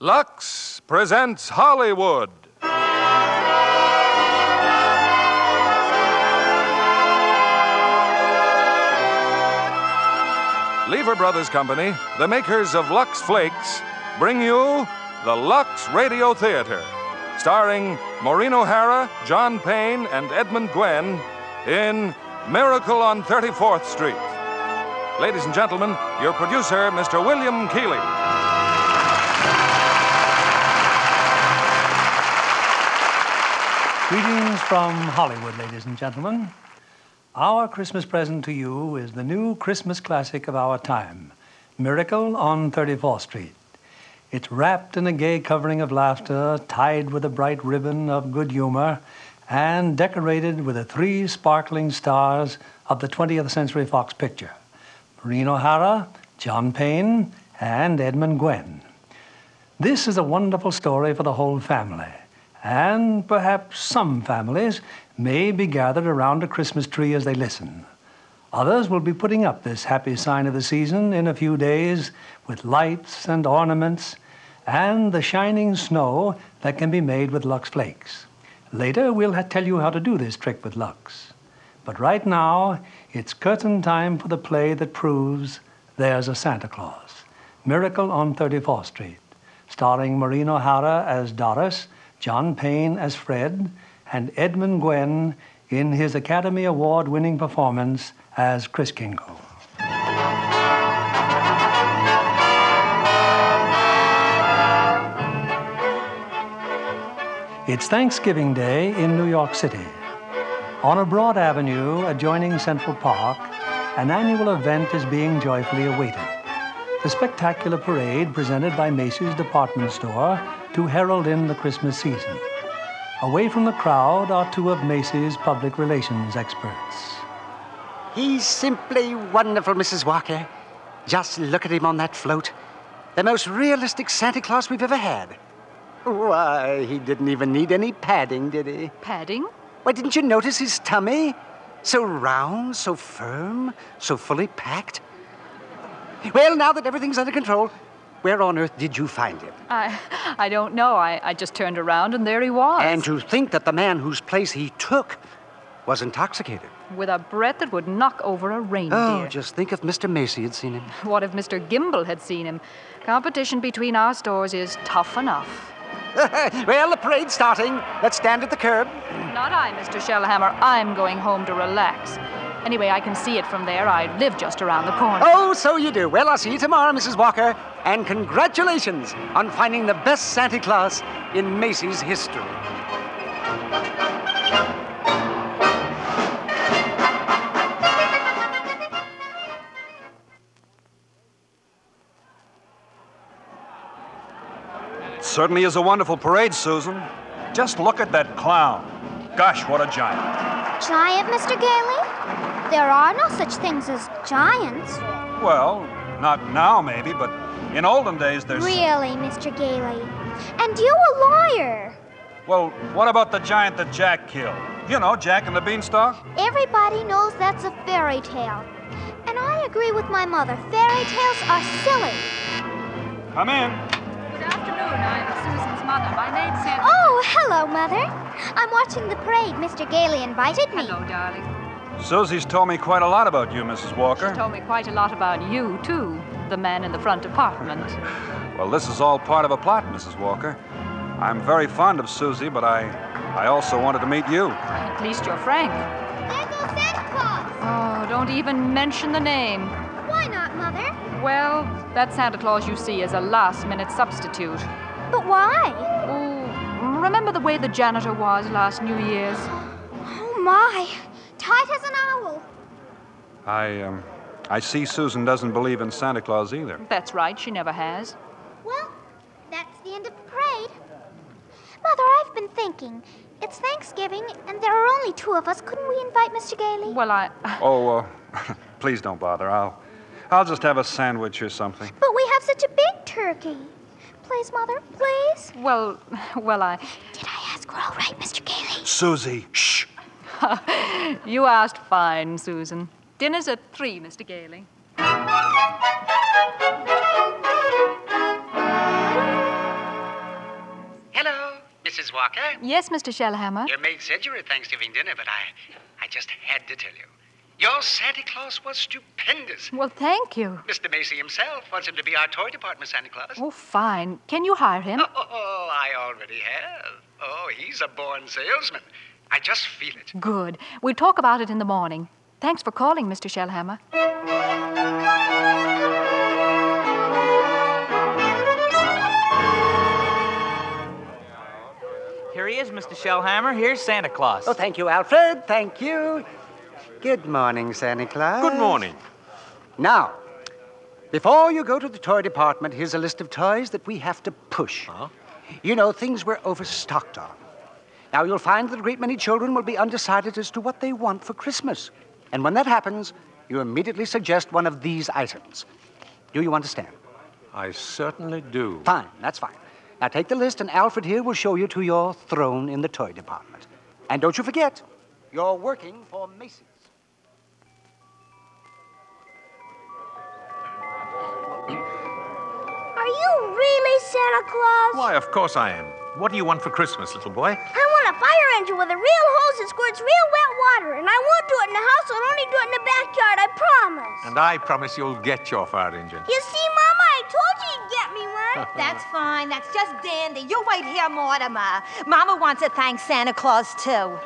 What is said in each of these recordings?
Lux presents Hollywood. Lever Brothers Company, the makers of Lux Flakes, bring you the Lux Radio Theater, starring Maureen O'Hara, John Payne, and Edmund Gwenn in Miracle on 34th Street. Ladies and gentlemen, your producer, Mr. William Keighley. Greetings from Hollywood, ladies and gentlemen. Our Christmas present to you is the new Christmas classic of our time, Miracle on 34th Street. It's wrapped in a gay covering of laughter, tied with a bright ribbon of good humor, and decorated with the 3 sparkling stars of the 20th Century Fox picture, Maureen O'Hara, John Payne, and Edmund Gwenn. This is a wonderful story for the whole family, and perhaps some families may be gathered around a Christmas tree as they listen. Others will be putting up this happy sign of the season in a few days with lights and ornaments and the shining snow that can be made with Lux Flakes. Later, we'll tell you how to do this trick with Lux. But right now, it's curtain time for the play that proves there's a Santa Claus, Miracle on 34th Street, starring Maureen O'Hara as Doris, John Payne as Fred, and Edmund Gwenn in his Academy Award-winning performance as Kris Kringle. It's Thanksgiving Day in New York City. On a broad avenue adjoining Central Park, an annual event is being joyfully awaited. The spectacular parade presented by Macy's department store to herald in the Christmas season. Away from the crowd are 2 of Macy's public relations experts. He's simply wonderful, Mrs. Walker. Just look at him on that float. The most realistic Santa Claus we've ever had. Why, he didn't even need any padding, did he? Padding? Why, didn't you notice his tummy? So round, so firm, so fully packed. Well, now that everything's under control, where on earth did you find him? I don't know. I just turned around and there he was. And to think that the man whose place he took was intoxicated. With a breath that would knock over a reindeer. Oh, just think if Mr. Macy had seen him. What if Mr. Gimble had seen him? Competition between our stores is tough enough. Well, the parade's starting. Let's stand at the curb. Not I, Mr. Shellhammer. I'm going home to relax. Anyway, I can see it from there. I live just around the corner. Oh, so you do. Well, I'll see you tomorrow, Mrs. Walker. And congratulations on finding the best Santa Claus in Macy's history. It certainly is a wonderful parade, Susan. Just look at that clown. Gosh, what a giant. Giant, Mr. Gailey? There are no such things as giants. Well, not now maybe, but in olden days there's... Really, Mr. Gailey? And you a lawyer? Well, what about the giant that Jack killed? You know, Jack and the Beanstalk? Everybody knows that's a fairy tale. And I agree with my mother. Fairy tales are silly. Come in. Good afternoon. I'm Susan's mother. My name's Santa. Oh, hello, Mother. I'm watching the parade. Mr. Gailey invited me. Hello, darling. Susie's told me quite a lot about you, Mrs. Walker. She told me quite a lot about you, too. The man in the front apartment. Well, this is all part of a plot, Mrs. Walker. I'm very fond of Susie, but I also wanted to meet you. At least you're frank. There goes Santa Claus. Oh, don't even mention the name. Why not, Mother? Well, that Santa Claus you see is a last-minute substitute. But why? Oh, remember the way the janitor was last New Year's? Oh, my. Tight as an owl. I see Susan doesn't believe in Santa Claus either. That's right, she never has. Well, that's the end of the parade. Mother, I've been thinking. It's Thanksgiving, and there are only 2 of us. Couldn't we invite Mr. Gailey? Well, Oh, please don't bother. I'll just have a sandwich or something. But we have such a big turkey. Please, Mother, please. Well, Did I ask her all right, Mr. Gailey? Susie, shh. You asked fine, Susan. Dinner's at 3, Mr. Gailey. Mrs. Walker? Yes, Mr. Shellhammer. Your maid said you were at Thanksgiving dinner, but I just had to tell you. Your Santa Claus was stupendous. Well, thank you. Mr. Macy himself wants him to be our toy department Santa Claus. Oh, fine. Can you hire him? Oh, I already have. Oh, he's a born salesman. I just feel it. Good. We'll talk about it in the morning. Thanks for calling, Mr. Shellhammer. Here he is, Mr. Shellhammer. Here's Santa Claus. Oh, thank you, Alfred. Thank you. Good morning, Santa Claus. Good morning. Now, before you go to the toy department, here's a list of toys that we have to push. Huh? You know, things we're overstocked on. Now, you'll find that a great many children will be undecided as to what they want for Christmas. And when that happens, you immediately suggest one of these items. Do you understand? I certainly do. Fine, that's fine. Now, take the list, and Alfred here will show you to your throne in the toy department. And don't you forget, you're working for Macy's. Are you really Santa Claus? Why, of course I am. What do you want for Christmas, little boy? I want a fire engine with a real hose that squirts real wet water, and I won't do it in the house, I'll only do it in the backyard, I promise. And I promise you'll get your fire engine. You see, Mama, I told you you'd get me one. That's fine. That's just dandy. You wait here, Mortimer. Mama wants to thank Santa Claus, too.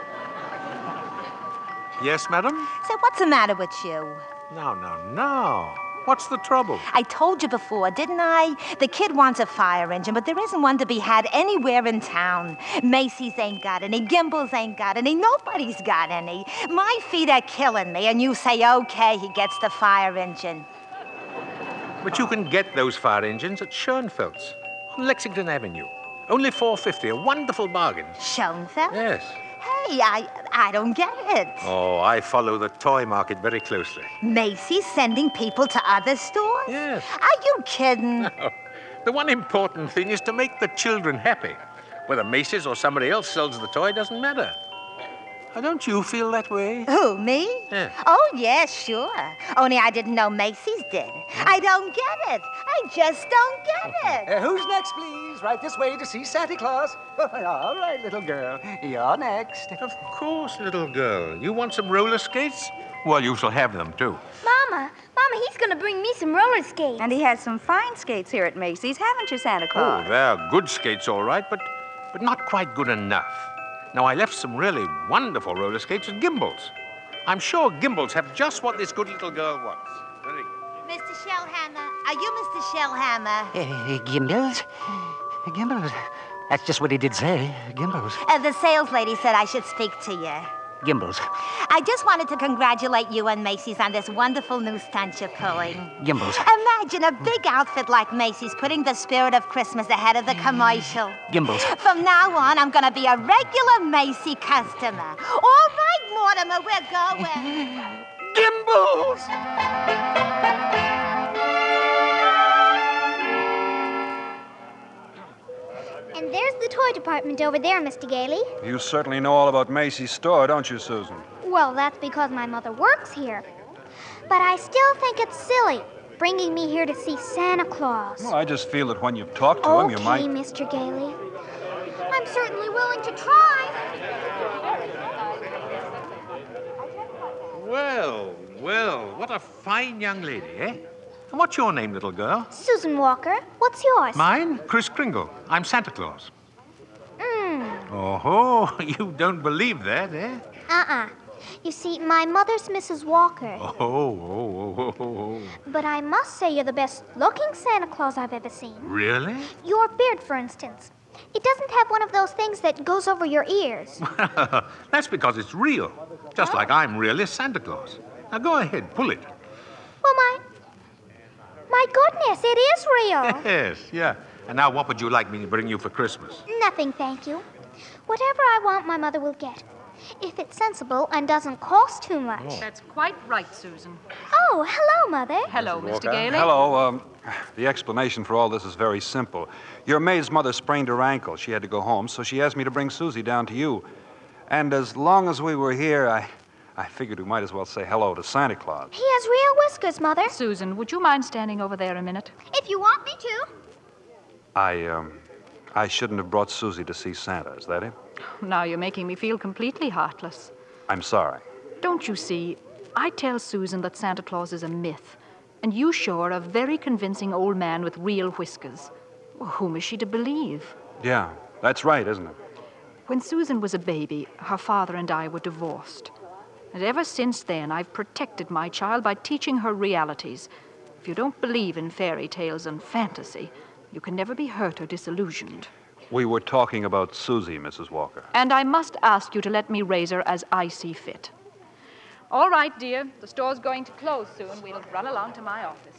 Yes, madam? So what's the matter with you? No. What's the trouble? I told you before, didn't I? The kid wants a fire engine, but there isn't one to be had anywhere in town. Macy's ain't got any. Gimbel's ain't got any. Nobody's got any. My feet are killing me, and you say, okay, he gets the fire engine. But you can get those fire engines at Schoenfeld's on Lexington Avenue. Only $4.50, a wonderful bargain. Schoenfeld? Yes. Hey, I don't get it. Oh, I follow the toy market very closely. Macy's sending people to other stores? Yes. Are you kidding? No. The one important thing is to make the children happy. Whether Macy's or somebody else sells the toy doesn't matter. Now, don't you feel that way? Who, me? Yeah. Oh, yes, sure. Only I didn't know Macy's did. I don't get it. I just don't get it. Who's next, please? Right this way to see Santa Claus. All right, little girl. You're next. Of course, little girl. You want some roller skates? Well, you shall have them, too. Mama, he's gonna bring me some roller skates. And he has some fine skates here at Macy's, haven't you, Santa Claus? Oh, they're good skates, all right, but not quite good enough. Now, I left some really wonderful roller skates at Gimbel's. I'm sure Gimbel's have just what this good little girl wants. Very good. Mr. Shellhammer, are you Mr. Shellhammer? Gimbel's? Gimbel's? That's just what he did say. Gimbel's. The sales lady said I should speak to you. Gimbel's. I just wanted to congratulate you and Macy's on this wonderful new stunt you're pulling. Gimbel's. Imagine a big outfit like Macy's putting the spirit of Christmas ahead of the commercial. Gimbel's. From now on, I'm going to be a regular Macy customer. All right, Mortimer, we're going. Gimbel's! And there's the toy department over there, Mr. Gailey. You certainly know all about Macy's store, don't you, Susan? Well, that's because my mother works here. But I still think it's silly bringing me here to see Santa Claus. Well, I just feel that when you talk to him, you might... Okay, Mr. Gailey. I'm certainly willing to try. Well, what a fine young lady, eh? And what's your name, little girl? Susan Walker. What's yours? Mine? Kris Kringle. I'm Santa Claus. Oh, you don't believe that, eh? You see, my mother's Mrs. Walker. Oh. But I must say you're the best-looking Santa Claus I've ever seen. Really? Your beard, for instance. It doesn't have one of those things that goes over your ears. That's because it's real. Just like I'm really Santa Claus. Now go ahead, pull it. Well, my goodness, it is real. Yes, yeah. And now what would you like me to bring you for Christmas? Nothing, thank you. Whatever I want, my mother will get. If it's sensible and doesn't cost too much. That's quite right, Susan. Oh, hello, Mother. Hello, Mr. Gailey. Hello. The explanation for all this is very simple. Your maid's mother sprained her ankle. She had to go home, so she asked me to bring Susie down to you. And as long as we were here, I figured we might as well say hello to Santa Claus. He has real whiskers, Mother. I shouldn't have brought Susie to see Santa, is that it? Now you're making me feel completely heartless. I'm sorry. Don't you see? I tell Susan that Santa Claus is a myth, and you show her a very convincing old man with real whiskers. Well, whom is she to believe? Yeah, that's right, isn't it? When Susan was a baby, her father and I were divorced. And ever since then, I've protected my child by teaching her realities. If you don't believe in fairy tales and fantasy, you can never be hurt or disillusioned. We were talking about Susie, Mrs. Walker. And I must ask you to let me raise her as I see fit. All right, dear. The store's going to close soon. We'll run along to my office.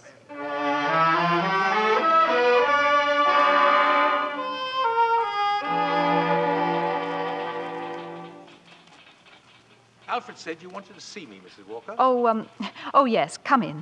Alfred said you wanted to see me, Mrs. Walker. Oh, yes. Come in.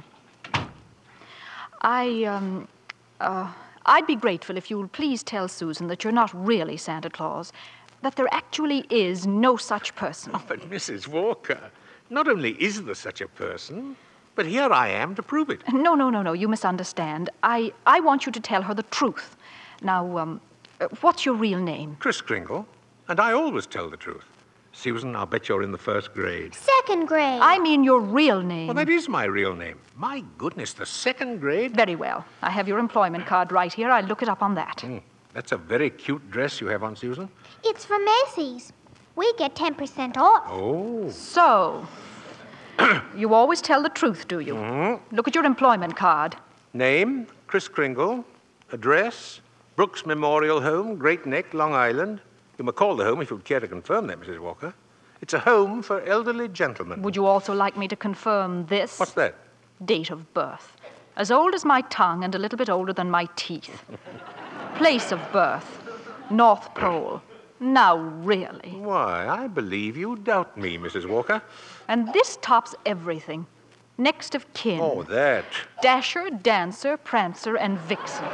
I'd be grateful if you'll please tell Susan that you're not really Santa Claus, that there actually is no such person. Oh, but Mrs. Walker, not only is there such a person, but here I am to prove it. No. You misunderstand. I want you to tell her the truth. Now, what's your real name? Kris Kringle, and I always tell the truth. Susan, I'll bet you're in the first grade. Second grade. I mean your real name. Well, that is my real name. My goodness, the second grade? Very well. I have your employment card right here. I'll look it up on that. That's a very cute dress you have on, Susan. It's from Macy's. We get 10% off. Oh. So, you always tell the truth, do you? Mm-hmm. Look at your employment card. Name, Kris Kringle. Address, Brooks Memorial Home, Great Neck, Long Island. You may call the home if you'd care to confirm that, Mrs. Walker. It's a home for elderly gentlemen. Would you also like me to confirm this? What's that? Date of birth. As old as my tongue and a little bit older than my teeth. Place of birth. North Pole. Now, really. Why, I believe you doubt me, Mrs. Walker. And this tops everything. Next of kin. Oh, that. Dasher, Dancer, Prancer, and Vixen.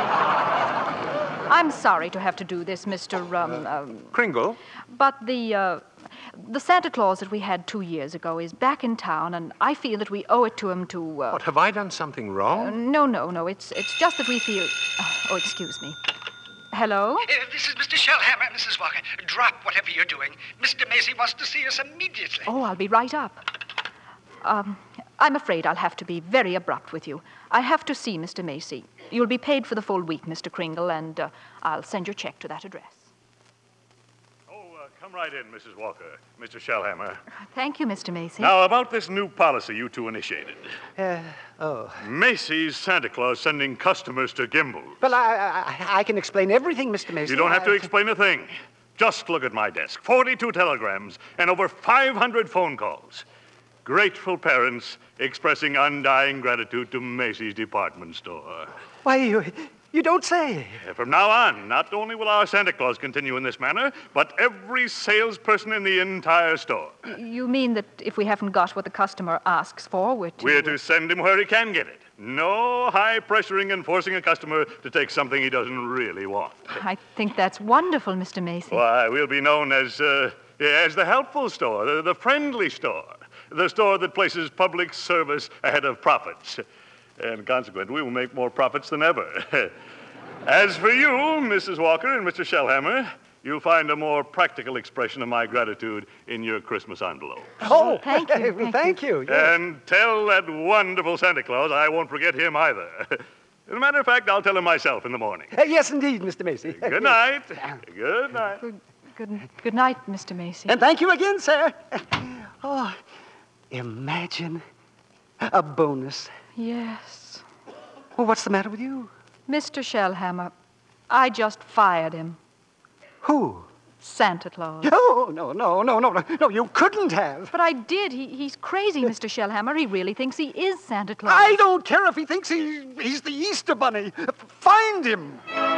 I'm sorry to have to do this, Mr. Kringle? But the Santa Claus that we had 2 years ago is back in town, and I feel that we owe it to him to... What, have I done something wrong? No. It's just that we feel... Oh, excuse me. Hello? This is Mr. Shellhammer, Mrs. Walker. Drop whatever you're doing. Mr. Macy wants to see us immediately. Oh, I'll be right up. I'm afraid I'll have to be very abrupt with you. I have to see Mr. Macy. You'll be paid for the full week, Mr. Kringle, and I'll send your check to that address. Come right in, Mrs. Walker. Mr. Shellhammer. Thank you, Mr. Macy. Now, about this new policy you two initiated. Oh. Macy's Santa Claus sending customers to Gimbel's. Well, I can explain everything, Mr. Macy. You don't have to explain a thing. Just look at my desk. 42 telegrams and over 500 phone calls. Grateful parents expressing undying gratitude to Macy's department store. Why, you don't say. From now on, not only will our Santa Claus continue in this manner, but every salesperson in the entire store. You mean that if we haven't got what the customer asks for, we're to send him where he can get it. No high-pressuring and forcing a customer to take something he doesn't really want. I think that's wonderful, Mr. Macy. Why, we'll be known as the helpful store, the friendly store. The store that places public service ahead of profits. And consequently, we will make more profits than ever. As for you, Mrs. Walker and Mr. Shellhammer, you'll find a more practical expression of my gratitude in your Christmas envelope. Oh, thank you. Thank you. Yes. And tell that wonderful Santa Claus I won't forget him either. As a matter of fact, I'll tell him myself in the morning. Yes, indeed, Mr. Macy. Good night. Good night. Good night, Mr. Macy. And thank you again, sir. Oh, imagine a bonus. Yes. Well, what's the matter with you? Mr. Shellhammer, I just fired him. Who? Santa Claus. Oh, no, you couldn't have. But I did. He's crazy, Mr. Shellhammer. He really thinks he is Santa Claus. I don't care if he thinks he's the Easter Bunny. Find him.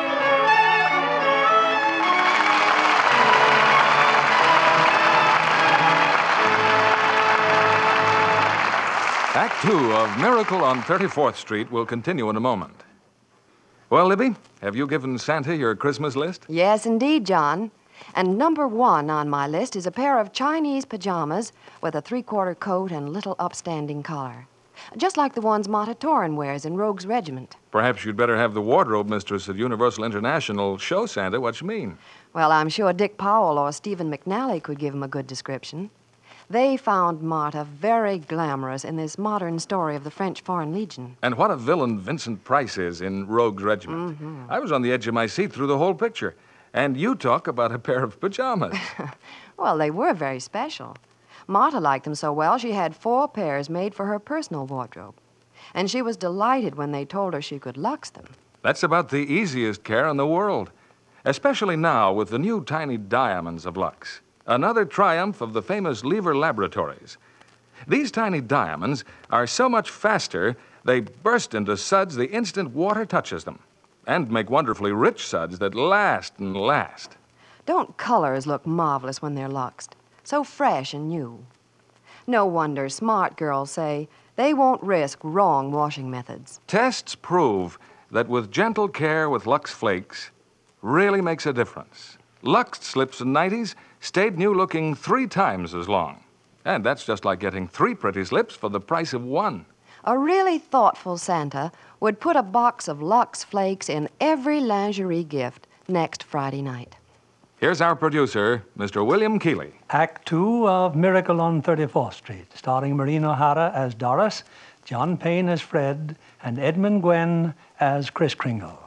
Act 2 of Miracle on 34th Street will continue in a moment. Well, Libby, have you given Santa your Christmas list? Yes, indeed, John. And number 1 on my list is a pair of Chinese pajamas with a 3/4 coat and little upstanding collar. just like the ones Marta Torrin wears in Rogue's Regiment. Perhaps you'd better have the wardrobe mistress at Universal International show Santa what you mean. Well, I'm sure Dick Powell or Stephen McNally could give him a good description. They found Marta very glamorous in this modern story of the French Foreign Legion. And what a villain Vincent Price is in Rogue's Regiment. Mm-hmm. I was on the edge of my seat through the whole picture. And you talk about a pair of pajamas. Well, they were very special. Marta liked them so well, she had 4 pairs made for her personal wardrobe. And she was delighted when they told her she could lux them. That's about the easiest care in the world, especially now with the new tiny diamonds of Lux. Another triumph of the famous Lever Laboratories. These tiny diamonds are so much faster, they burst into suds the instant water touches them, and make wonderfully rich suds that last and last. Don't colors look marvelous when they're luxed? So fresh and new. No wonder smart girls say they won't risk wrong washing methods. Tests prove that with gentle care with Lux Flakes really makes a difference. Lux slips and nighties stayed new looking 3 times as long. And that's just like getting 3 pretty slips for the price of 1. A really thoughtful Santa would put a box of Lux Flakes in every lingerie gift next Friday night. Here's our producer, Mr. William Keeley. Act 2 of Miracle on 34th Street, starring Maureen O'Hara as Doris, John Payne as Fred, and Edmund Gwenn as Kris Kringle.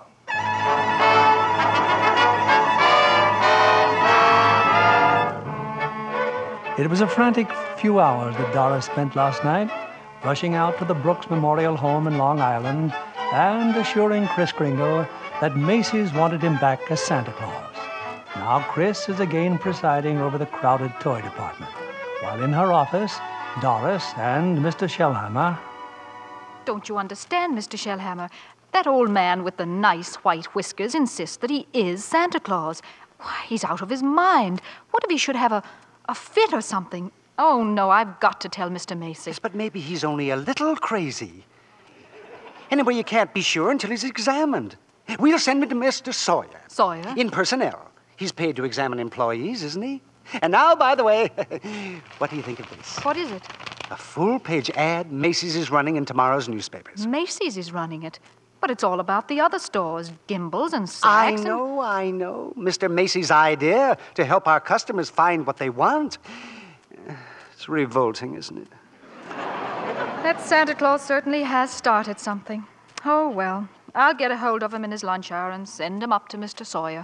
It was a frantic few hours that Doris spent last night, rushing out to the Brooks Memorial Home in Long Island and assuring Kris Kringle that Macy's wanted him back as Santa Claus. Now Kris is again presiding over the crowded toy department, while in her office, Doris and Mr. Shellhammer... Don't you understand, Mr. Shellhammer? That old man with the nice white whiskers insists that he is Santa Claus. Why, he's out of his mind. What if he should have a fit or something? Oh, no, I've got to tell Mr. Macy. Yes, but maybe he's only a little crazy. Anyway, you can't be sure until he's examined. We'll send him to Mr. Sawyer. Sawyer? In personnel. He's paid to examine employees, isn't he? And now, by the way, what do you think of this? What is it? A full-page ad Macy's is running in tomorrow's newspapers. Macy's is running it. But it's all about the other stores, Gimbel's and Saks. I know. Mr. Macy's idea to help our customers find what they want. It's revolting, isn't it? That Santa Claus certainly has started something. Oh, well, I'll get a hold of him in his lunch hour and send him up to Mr. Sawyer.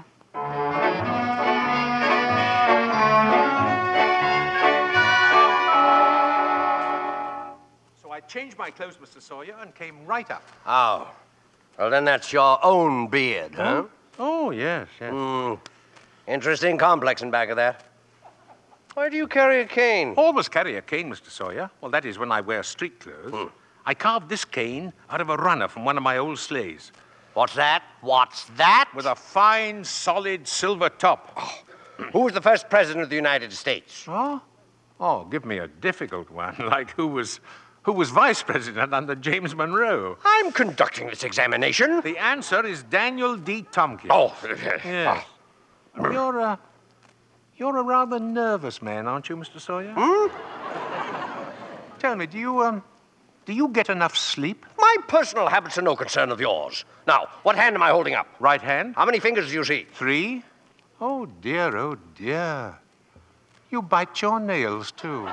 So I changed my clothes, Mr. Sawyer, and came right up. Oh. Well, then that's your own beard, huh? Oh, yes. Interesting complex in back of that. Why do you carry a cane? Always carry a cane, Mr. Sawyer. Well, that is when I wear street clothes. I carved this cane out of a runner from one of my old sleighs. What's that? What's that? With a fine, solid silver top. Oh. Who was the first president of the United States? Oh, give me a difficult one, like who was vice president under James Monroe? I'm conducting this examination. The answer is Daniel D. Tompkins. Oh. Yes. You're a rather nervous man, aren't you, Mr. Sawyer? Tell me, do you get enough sleep? My personal habits are no concern of yours. Now, what hand am I holding up? Right hand. How many fingers do you see? 3. Oh, dear. You bite your nails, too.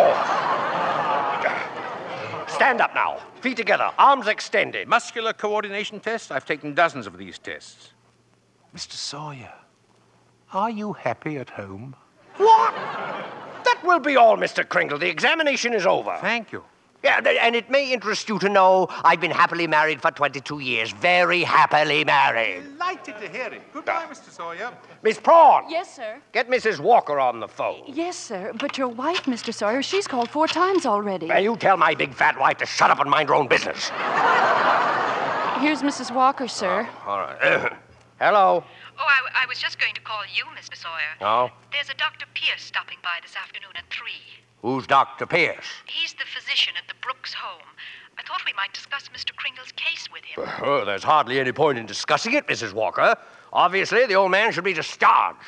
Stand up now. Feet together, arms extended. Muscular coordination test? I've taken dozens of these tests. Mr. Sawyer, are you happy at home? What? That will be all, Mr. Kringle. The examination is over. Thank you. Yeah, and it may interest you to know I've been happily married for 22 years. Very happily married. Delighted to hear it. Goodbye, Mr. Sawyer. Miss Prawn. Yes, sir. Get Mrs. Walker on the phone. Yes, sir. But your wife, Mr. Sawyer, she's called 4 times already. Well, you tell my big fat wife to shut up and mind her own business. Here's Mrs. Walker, sir. All right. Hello. Oh, I was just going to call you, Mr. Sawyer. Oh? There's a Dr. Pierce stopping by this afternoon at 3. Who's Dr. Pierce? He's the physician at the Brooks home. I thought we might discuss Mr. Kringle's case with him. Oh, there's hardly any point in discussing it, Mrs. Walker. Obviously, the old man should be discharged.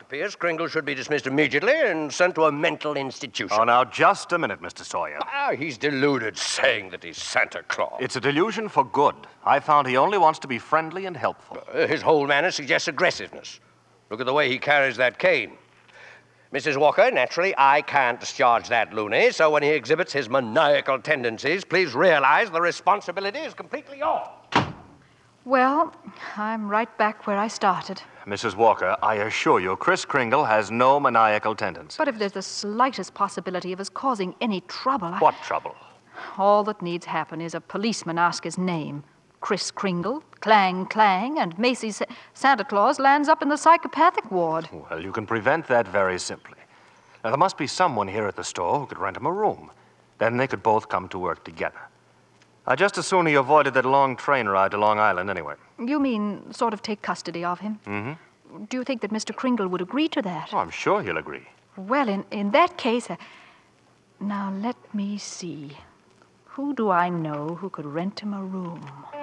Pierce, Kringle should be dismissed immediately and sent to a mental institution. Oh, now, just a minute, Mr. Sawyer. He's deluded, saying that he's Santa Claus. It's a delusion for good. I found he only wants to be friendly and helpful. His whole manner suggests aggressiveness. Look at the way he carries that cane. Mrs. Walker, naturally, I can't discharge that loony, so when he exhibits his maniacal tendencies, please realize the responsibility is completely yours. Well, I'm right back where I started. Mrs. Walker, I assure you, Kris Kringle has no maniacal tendency. But if there's the slightest possibility of us causing any trouble, What trouble? all that needs happen is a policeman ask his name. Kris Kringle, clang, clang, and Macy's Santa Claus lands up in the psychopathic ward. Well, you can prevent that very simply. Now, there must be someone here at the store who could rent him a room. Then they could both come to work together. I'd just as soon he avoided that long train ride to Long Island anyway. You mean sort of take custody of him? Mm-hmm. Do you think that Mr. Kringle would agree to that? Oh, I'm sure he'll agree. Well, in that case, now let me see. Who do I know who could rent him a room?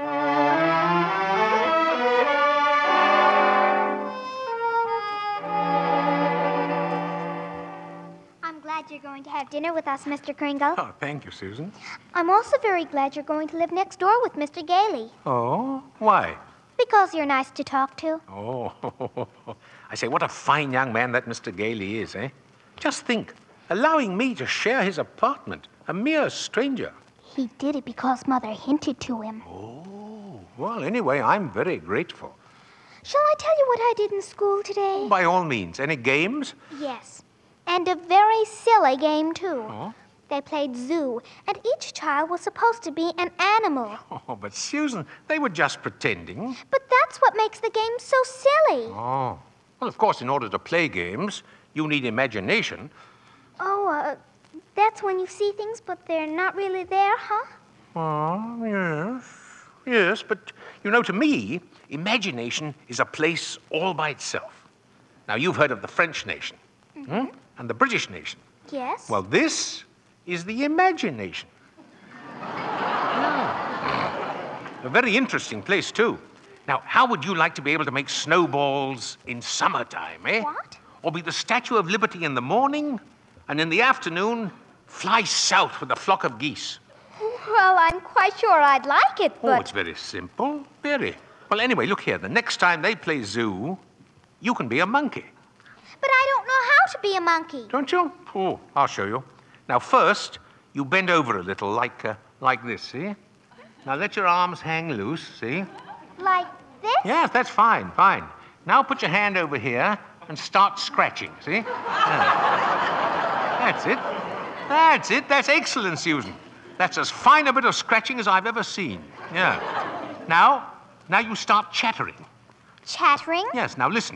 I'm glad you're going to have dinner with us, Mr. Kringle. Oh, thank you, Susan. I'm also very glad you're going to live next door with Mr. Gailey. Oh, why? Because you're nice to talk to. Oh, I say, what a fine young man that Mr. Gailey is, eh? Just think, allowing me to share his apartment, a mere stranger. He did it because Mother hinted to him. Oh, well, anyway, I'm very grateful. Shall I tell you what I did in school today? By all means. Any games? Yes. And a very silly game, too. Oh? They played zoo, and each child was supposed to be an animal. Oh, but Susan, they were just pretending. But that's what makes the game so silly. Oh. Well, of course, in order to play games, you need imagination. Oh, that's when you see things, but they're not really there, huh? Oh, yes. Yes, but, you know, to me, imagination is a place all by itself. Now, you've heard of the French nation, and the British nation. Yes. Well, this is the imagination. A very interesting place, too. Now, how would you like to be able to make snowballs in summertime, eh? What? Or be the Statue of Liberty in the morning, and in the afternoon, fly south with a flock of geese? Well, I'm quite sure I'd like it, but... Oh, it's very simple. Very. Well, anyway, look here. The next time they play zoo, you can be a monkey. But I don't know how to be a monkey. Don't you? Oh, I'll show you. Now, first, you bend over a little, like this, see? Now, let your arms hang loose, see? Like this? Yes, that's fine, fine. Now, put your hand over here and start scratching, see? That's it. That's it. That's excellent, Susan. That's as fine a bit of scratching as I've ever seen. Yeah. Now you start chattering. Chattering? Yes, now listen.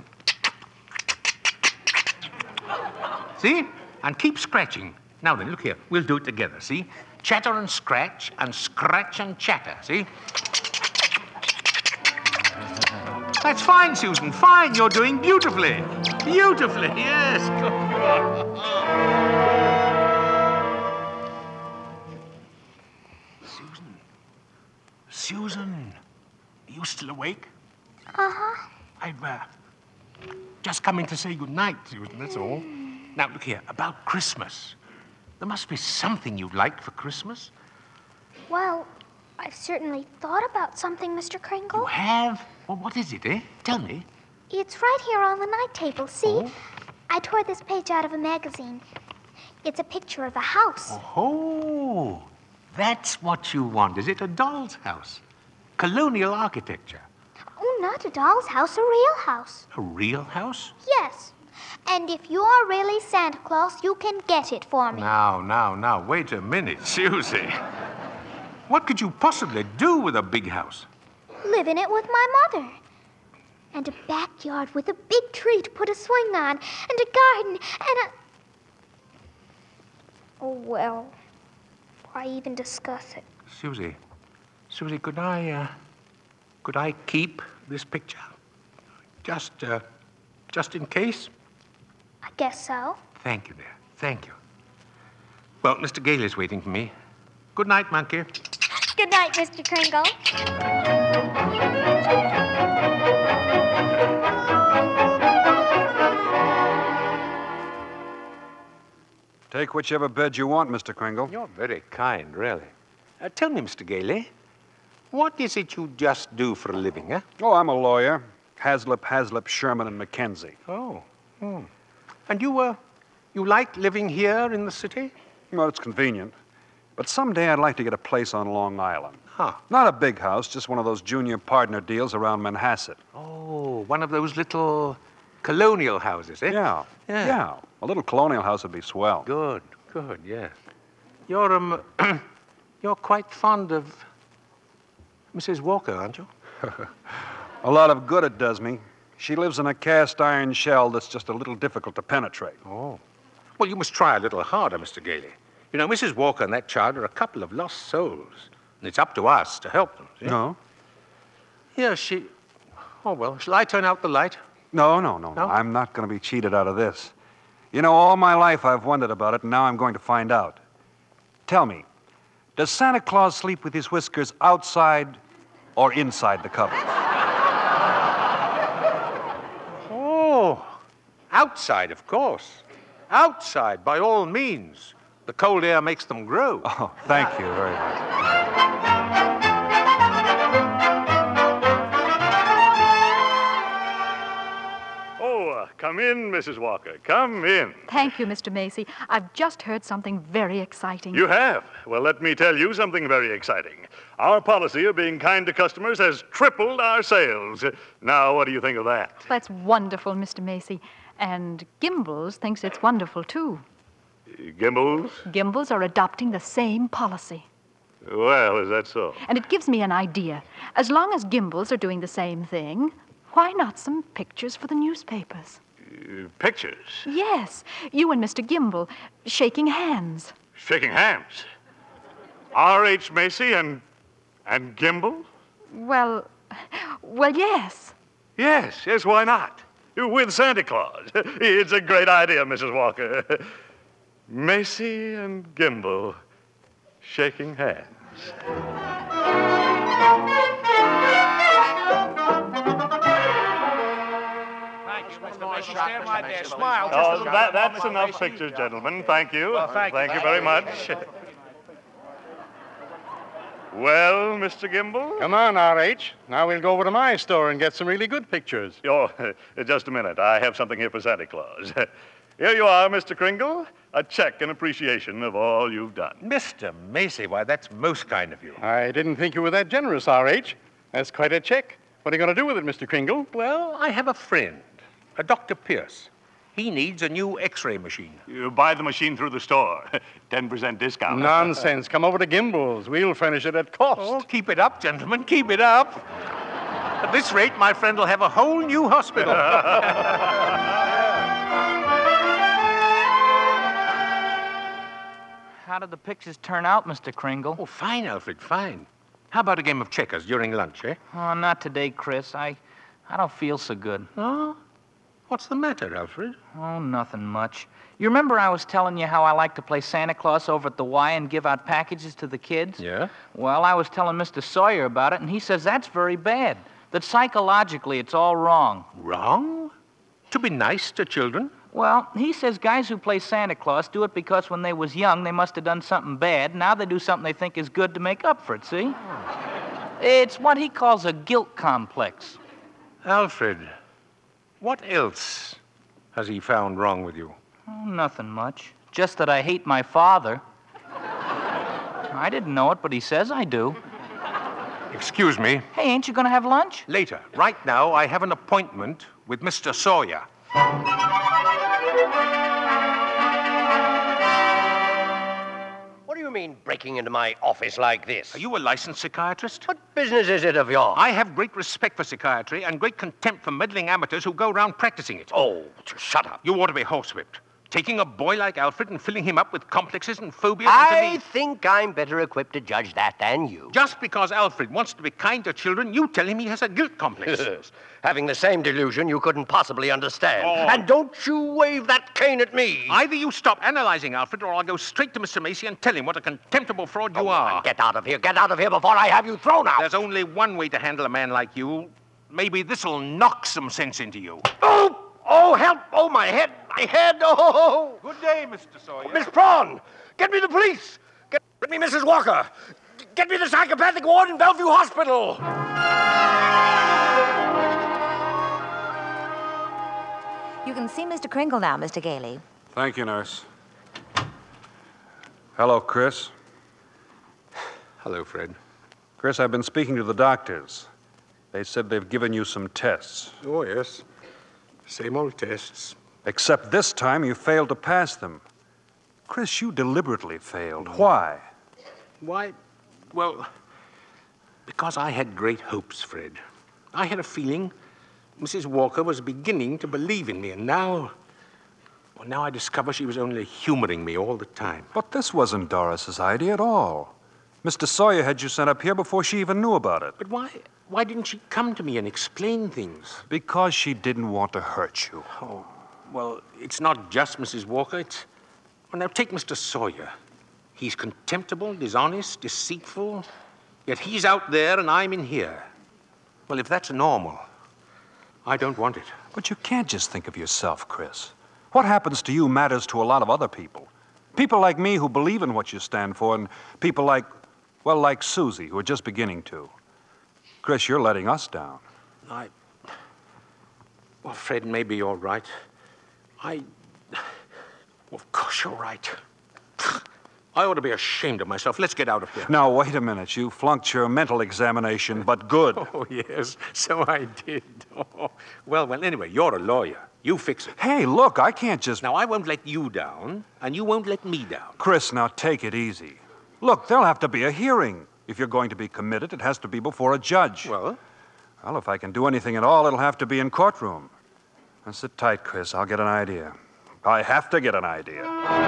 See? And keep scratching. Now then, look here. We'll do it together, see? Chatter and scratch and chatter, see? That's fine, Susan. Fine. You're doing beautifully. Beautifully, yes. Susan, are you still awake? Uh-huh. I've just come in to say good night, Susan, that's all. Now, look here, about Christmas. There must be something you'd like for Christmas. Well, I've certainly thought about something, Mr. Kringle. You have? Well, what is it, eh? Tell me. It's right here on the night table. See? Oh? I tore this page out of a magazine. It's a picture of a house. Oh, that's what you want, is it? A doll's house. Colonial architecture. Oh, not a doll's house, a real house. A real house? Yes. And if you're really Santa Claus, you can get it for me. Now, wait a minute, Susie. What could you possibly do with a big house? Live in it with my mother. And a backyard with a big tree to put a swing on, and a garden, and a... Oh, well, why even discuss it? Susie, could I keep this picture? Just in case? I guess so. Thank you, dear. Thank you. Well, Mr. Gailey's waiting for me. Good night, monkey. Good night, Mr. Kringle. Take whichever bed you want, Mr. Kringle. You're very kind, really. Tell me, Mr. Gailey, what is it you just do for a living, eh? Oh, I'm a lawyer. Haslip, Sherman, and Mackenzie. Oh. And you like living here in the city? Well, it's convenient. But someday I'd like to get a place on Long Island. Huh. Not a big house, just one of those junior partner deals around Manhasset. Oh, one of those little colonial houses, eh? Yeah. A little colonial house would be swell. Good, yes. You're, you're quite fond of Mrs. Walker, aren't you? A lot of good it does me. She lives in a cast iron shell that's just a little difficult to penetrate. Oh. Well, you must try a little harder, Mr. Gailey. You know, Mrs. Walker and that child are a couple of lost souls. And it's up to us to help them, see? No? Yeah, Oh, well, shall I turn out the light? No. I'm not going to be cheated out of this. You know, all my life I've wondered about it, and now I'm going to find out. Tell me, does Santa Claus sleep with his whiskers outside or inside the cupboard? Oh, outside, of course. Outside, by all means. The cold air makes them grow. Oh, thank you very much. Come in, Mrs. Walker. Come in. Thank you, Mr. Macy. I've just heard something very exciting. You have? Well, let me tell you something very exciting. Our policy of being kind to customers has tripled our sales. Now, what do you think of that? That's wonderful, Mr. Macy. And Gimbels thinks it's wonderful, too. Gimbels? Gimbels are adopting the same policy. Well, is that so? And it gives me an idea. As long as Gimbels are doing the same thing, why not some pictures for the newspapers? Pictures? Yes. You and Mr. Gimbel shaking hands. Shaking hands? R.H. Macy and Gimbel? Well, yes. Yes, why not? With Santa Claus. It's a great idea, Mrs. Walker. Macy and Gimbel shaking hands. Oh, that's enough pictures, gentlemen. Thank you. Well, thank you very much. Well, Mr. Gimbel? Come on, R.H. Now we'll go over to my store and get some really good pictures. Oh, just a minute. I have something here for Santa Claus. Here you are, Mr. Kringle. A check in appreciation of all you've done. Mr. Macy, why, that's most kind of you. I didn't think you were that generous, R.H. That's quite a check. What are you going to do with it, Mr. Kringle? Well, I have a friend, a Dr. Pierce. He needs a new X-ray machine. You buy the machine through the store. 10% discount. Nonsense. Come over to Gimbel's. We'll furnish it at cost. Oh, keep it up, gentlemen. Keep it up. At this rate, my friend will have a whole new hospital. How did the pictures turn out, Mr. Kringle? Oh, fine, Alfred, fine. How about a game of checkers during lunch, eh? Oh, not today, Chris. I don't feel so good. Oh? What's the matter, Alfred? Oh, nothing much. You remember I was telling you how I like to play Santa Claus over at the Y and give out packages to the kids? Yeah? Well, I was telling Mr. Sawyer about it, and he says that's very bad. That psychologically it's all wrong. Wrong? To be nice to children? Well, he says guys who play Santa Claus do it because when they was young they must have done something bad. Now they do something they think is good to make up for it, see? It's what he calls a guilt complex. Alfred, what else has he found wrong with you? Oh, nothing much. Just that I hate my father. I didn't know it, but he says I do. Excuse me. Hey, ain't you going to have lunch? Later. Right now, I have an appointment with Mr. Sawyer. What do you mean breaking into my office like this? Are you a licensed psychiatrist? What business is it of yours? I have great respect for psychiatry and great contempt for meddling amateurs who go around practicing it. Oh, shut up. You ought to be horsewhipped. Taking a boy like Alfred and filling him up with complexes and phobias I think I'm better equipped to judge that than you. Just because Alfred wants to be kind to children, you tell him he has a guilt complex. Yes. Having the same delusion you couldn't possibly understand. Oh. And don't you wave that cane at me. Either you stop analyzing Alfred or I'll go straight to Mr. Macy and tell him what a contemptible fraud you are. Get out of here. Get out of here before I have you thrown out. There's only one way to handle a man like you. Maybe this'll knock some sense into you. Oh, help. Oh, my head. my head! Oh! Good day, Mr. Sawyer. Miss Prawn! Get me the police! Get me Mrs. Walker! Get me the psychopathic ward in Bellevue Hospital! You can see Mr. Kringle now, Mr. Gailey. Thank you, nurse. Hello, Chris. Hello, Fred. Chris, I've been speaking to the doctors. They said they've given you some tests. Oh, yes. Same old tests. Except this time you failed to pass them. Chris, you deliberately failed. Why? Why? Well, because I had great hopes, Fred. I had a feeling Mrs. Walker was beginning to believe in me, and now I discover she was only humoring me all the time. But this wasn't Doris's idea at all. Mr. Sawyer had you sent up here before she even knew about it. But why didn't she come to me and explain things? Because she didn't want to hurt you. Oh, well, it's not just Mrs. Walker. Well, now, take Mr. Sawyer. He's contemptible, dishonest, deceitful, yet he's out there and I'm in here. Well, if that's normal, I don't want it. But you can't just think of yourself, Chris. What happens to you matters to a lot of other people. People like me who believe in what you stand for, and people like Susie, who are just beginning to. Chris, you're letting us down. Well, Fred, maybe you're right. Of course you're right. I ought to be ashamed of myself. Let's get out of here. Now, wait a minute. You flunked your mental examination, but good. Oh, yes, so I did. Oh. Well, anyway, you're a lawyer. You fix it. Hey, look, I can't just... Now, I won't let you down, and you won't let me down. Chris, now take it easy. Look, there'll have to be a hearing. If you're going to be committed, it has to be before a judge. Well, if I can do anything at all, it'll have to be in courtroom. Now, sit tight, Chris. I'll get an idea. I have to get an idea.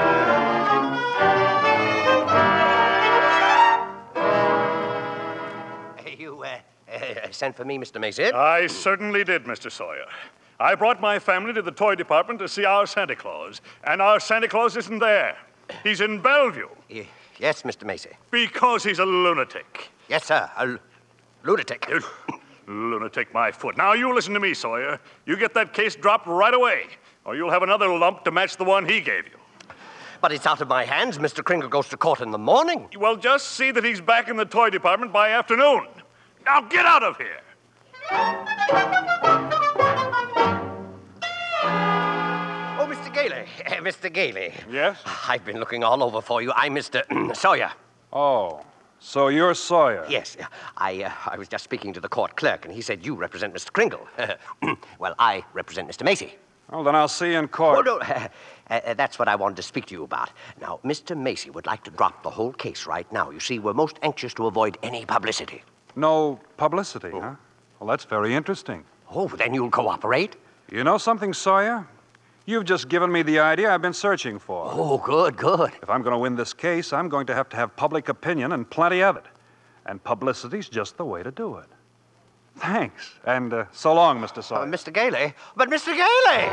You sent for me, Mr. Macy? I certainly did, Mr. Sawyer. I brought my family to the toy department to see our Santa Claus, and our Santa Claus isn't there. He's in Bellevue. Yes, Mr. Macy. Because he's a lunatic. Yes, sir, a lunatic. Lunatic, my foot. Now, you listen to me, Sawyer. You get that case dropped right away, or you'll have another lump to match the one he gave you. But it's out of my hands. Mr. Kringle goes to court in the morning. Well, just see that he's back in the toy department by afternoon. Now, get out of here. Oh, Mr. Gailey. Mr. Gailey. Yes? I've been looking all over for you. I'm Mr. Sawyer. Oh, so you're Sawyer? Yes. I was just speaking to the court clerk, and he said you represent Mr. Kringle. Well, I represent Mr. Macy. Well, then I'll see you in court. Oh, no, that's what I wanted to speak to you about. Now, Mr. Macy would like to drop the whole case right now. You see, we're most anxious to avoid any publicity. No publicity, huh? Well, that's very interesting. Oh, then you'll cooperate? You know something, Sawyer? You've just given me the idea I've been searching for. Oh, good, good. If I'm going to win this case, I'm going to have public opinion and plenty of it. And publicity's just the way to do it. Thanks. And so long, Mr. Sawyer. Mr. Gailey? But Mr. Gailey!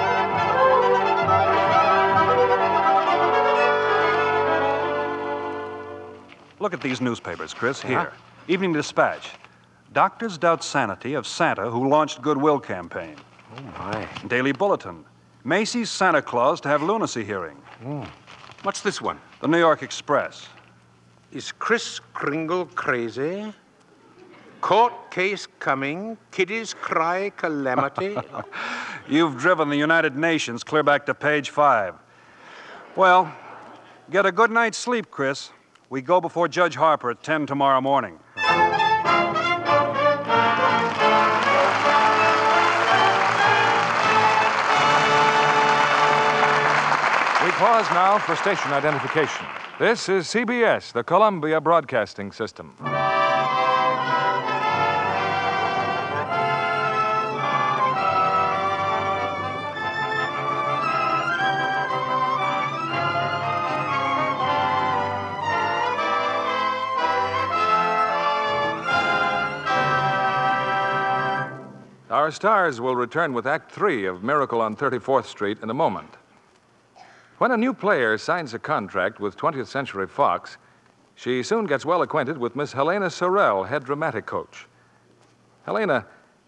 Look at these newspapers, Chris. Here. Evening Dispatch. Doctors doubt sanity of Santa who launched Goodwill campaign. Oh, my. Daily Bulletin. Macy's Santa Claus to have lunacy hearing. What's this one? The New York Express. Is Kris Kringle crazy? Court case coming. Kiddies cry calamity. You've driven the United Nations clear back to page 5. Well, get a good night's sleep, Chris. We go before Judge Harper at 10 tomorrow morning. We pause now for station identification. This is CBS, the Columbia Broadcasting System. Our stars will return with Act 3 of Miracle on 34th Street in a moment. When a new player signs a contract with 20th Century Fox, she soon gets well acquainted with Miss Helena Sorrell, head dramatic coach. Helena,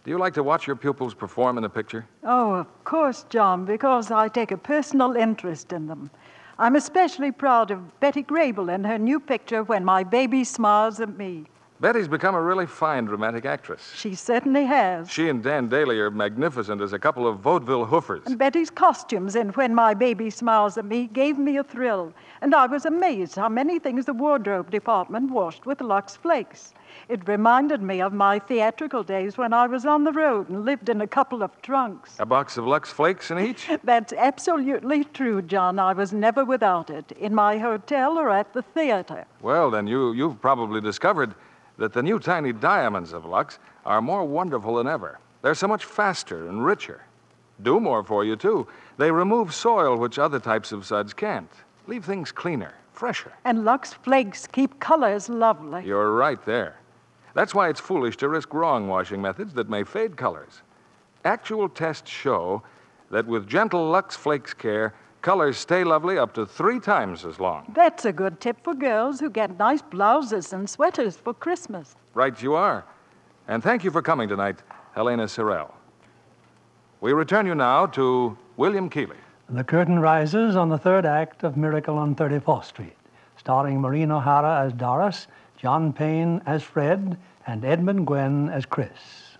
Do you like to watch your pupils perform in the picture? Oh, of course, John, because I take a personal interest in them. I'm especially proud of Betty Grable in her new picture, When My Baby Smiles at Me. Betty's become a really fine dramatic actress. She certainly has. She and Dan Daly are magnificent as a couple of vaudeville hoofers. And Betty's costumes in When My Baby Smiles at Me gave me a thrill, and I was amazed how many things the wardrobe department washed with Lux Flakes. It reminded me of my theatrical days when I was on the road and lived in a couple of trunks. A box of Lux Flakes in each? That's absolutely true, John. I was never without it, in my hotel or at the theater. Well, then you've probably discovered that the new tiny diamonds of Lux are more wonderful than ever. They're so much faster and richer. Do more for you, too. They remove soil which other types of suds can't. Leave things cleaner, fresher. And Lux Flakes keep colors lovely. You're right there. That's why it's foolish to risk wrong washing methods that may fade colors. Actual tests show that with gentle Lux Flakes care, colors stay lovely up to 3 times as long. That's a good tip for girls who get nice blouses and sweaters for Christmas. Right you are. And thank you for coming tonight, Helena Sorrell. We return you now to William Keighley. The curtain rises on the third act of Miracle on 34th Street, starring Maureen O'Hara as Doris, John Payne as Fred, and Edmund Gwenn as Chris.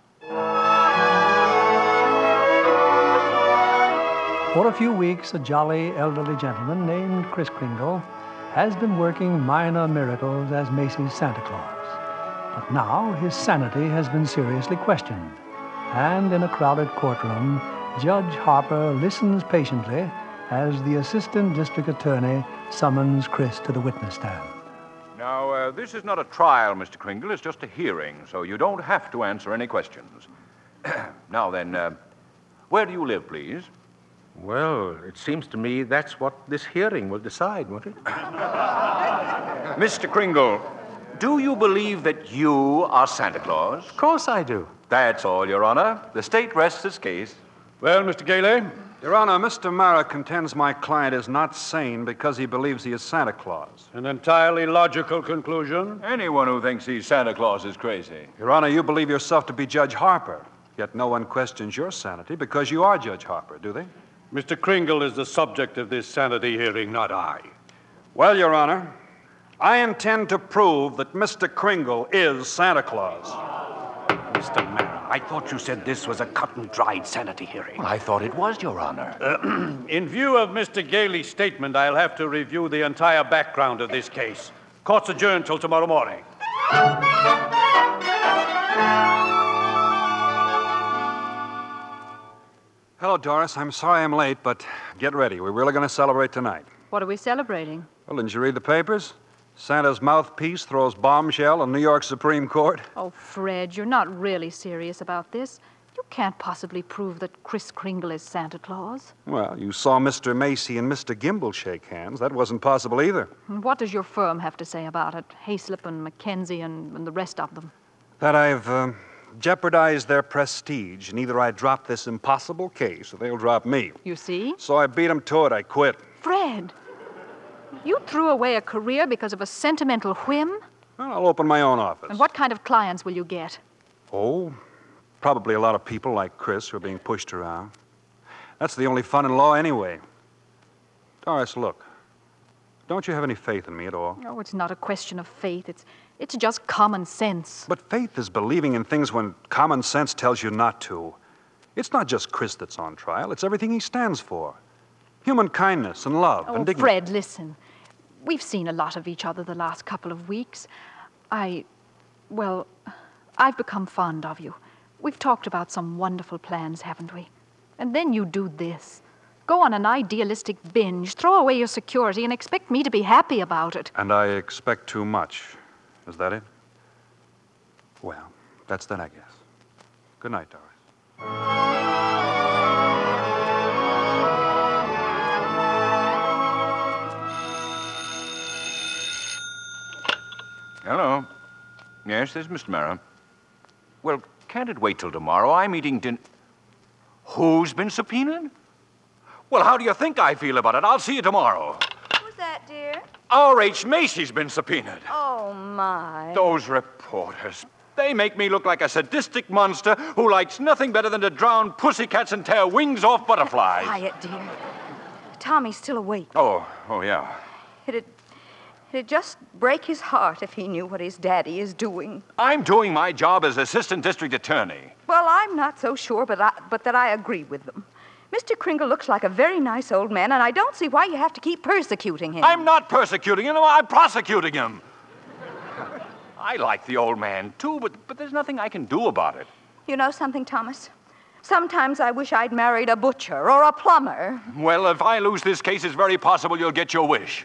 For a few weeks, a jolly elderly gentleman named Kris Kringle has been working minor miracles as Macy's Santa Claus. But now his sanity has been seriously questioned, and in a crowded courtroom, Judge Harper listens patiently as the assistant district attorney summons Chris to the witness stand. Now, this is not a trial, Mr. Kringle. It's just a hearing, so you don't have to answer any questions. Now then, where do you live, please? Well, it seems to me that's what this hearing will decide, won't it? Mr. Kringle, do you believe that you are Santa Claus? Of course I do. That's all, Your Honor. The state rests its case. Well, Mr. Gailey? Your Honor, Mr. Mara contends my client is not sane because he believes he is Santa Claus. An entirely logical conclusion. Anyone who thinks he's Santa Claus is crazy. Your Honor, you believe yourself to be Judge Harper, yet no one questions your sanity because you are Judge Harper, do they? Mr. Kringle is the subject of this sanity hearing, not I. Well, Your Honor, I intend to prove that Mr. Kringle is Santa Claus. Mr. Mara, I thought you said this was a cut-and-dried sanity hearing. Well, I thought it was, Your Honor. In view of Mr. Gailey's statement, I'll have to review the entire background of this case. Court's adjourned till tomorrow morning. Hello, Doris. I'm sorry I'm late, but get ready. We're really going to celebrate tonight. What are we celebrating? Well, didn't you read the papers? Santa's mouthpiece throws bombshell in New York Supreme Court. Oh, Fred, you're not really serious about this. You can't possibly prove that Kris Kringle is Santa Claus. Well, you saw Mr. Macy and Mr. Gimble shake hands. That wasn't possible either. And what does your firm have to say about it? Hayslip and Mackenzie and the rest of them. That I've jeopardized their prestige, and either I drop this impossible case or they'll drop me. You see? So I beat them to it. I quit. Fred, you threw away a career because of a sentimental whim? Well, I'll open my own office. And what kind of clients will you get? Oh, probably a lot of people like Chris who are being pushed around. That's the only fun in law anyway. Doris, look. Don't you have any faith in me at all? Oh, it's not a question of faith. It's just common sense. But faith is believing in things when common sense tells you not to. It's not just Chris that's on trial. It's everything he stands for. Human kindness and love and dignity. Fred, listen. We've seen a lot of each other the last couple of weeks. I've become fond of you. We've talked about some wonderful plans, haven't we? And then you do this. Go on an idealistic binge, throw away your security, and expect me to be happy about it. And I expect too much. Is that it? Well, that's that, I guess. Good night, Doris. Hello. Yes, this is Mr. Mara. Well, can't it wait till tomorrow? I'm eating dinner. Who's been subpoenaed? Well, how do you think I feel about it? I'll see you tomorrow. Who's that, dear? R.H. Macy's been subpoenaed. Oh, my. Those reporters. They make me look like a sadistic monster who likes nothing better than to drown pussycats and tear wings off butterflies. Quiet, dear. Tommy's still awake. Oh, yeah. It'd just break his heart if he knew what his daddy is doing. I'm doing my job as assistant district attorney. Well, I'm not so sure, but that I agree with them. Mr. Kringle looks like a very nice old man, and I don't see why you have to keep persecuting him. I'm not persecuting him. I'm prosecuting him. I like the old man, too, but there's nothing I can do about it. You know something, Thomas? Sometimes I wish I'd married a butcher or a plumber. Well, if I lose this case, it's very possible you'll get your wish.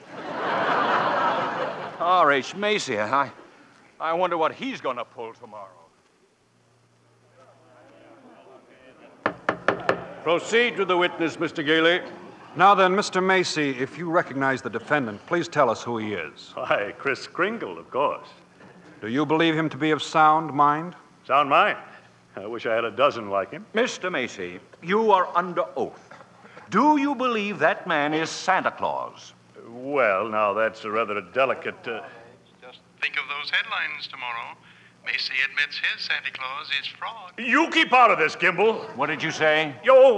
R.H. Macy, I wonder what he's going to pull tomorrow. Proceed with the witness, Mr. Gailey. Now then, Mr. Macy, if you recognize the defendant, please tell us who he is. Why, Kris Kringle, of course. Do you believe him to be of sound mind? Sound mind? I wish I had a dozen like him. Mr. Macy, you are under oath. Do you believe that man is Santa Claus? Well, now, that's a rather delicate... Just think of those headlines tomorrow. Macy admits his Santa Claus is fraud. You keep out of this, Gimble. What did you say?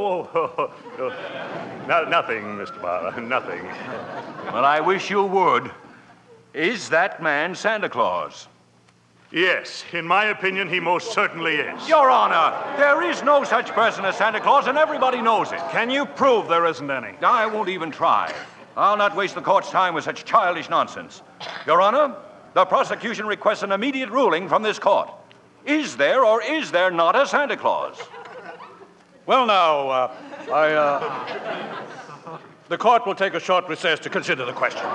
Nothing, Mr. Barr, nothing. Well, I wish you would. Is that man Santa Claus? Yes, in my opinion, he most certainly is. Your Honor, there is no such person as Santa Claus, and everybody knows it. Can you prove there isn't any? I won't even try. I'll not waste the court's time with such childish nonsense. Your Honor, the prosecution requests an immediate ruling from this court. Is there or is there not a Santa Claus? Well, now, the court will take a short recess to consider the question.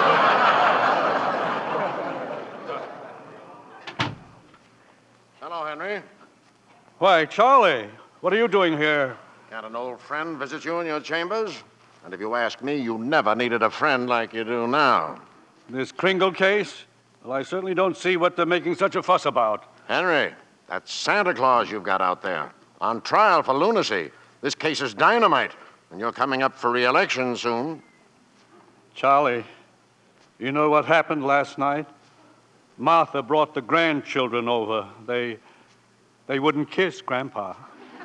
Hello, Henry. Why, Charlie, what are you doing here? Can't an old friend visit you in your chambers? And if you ask me, you never needed a friend like you do now. This Kringle case? Well, I certainly don't see what they're making such a fuss about. Henry, that's Santa Claus you've got out there. On trial for lunacy. This case is dynamite, and you're coming up for re-election soon. Charlie, you know what happened last night? Martha brought the grandchildren over. They wouldn't kiss Grandpa.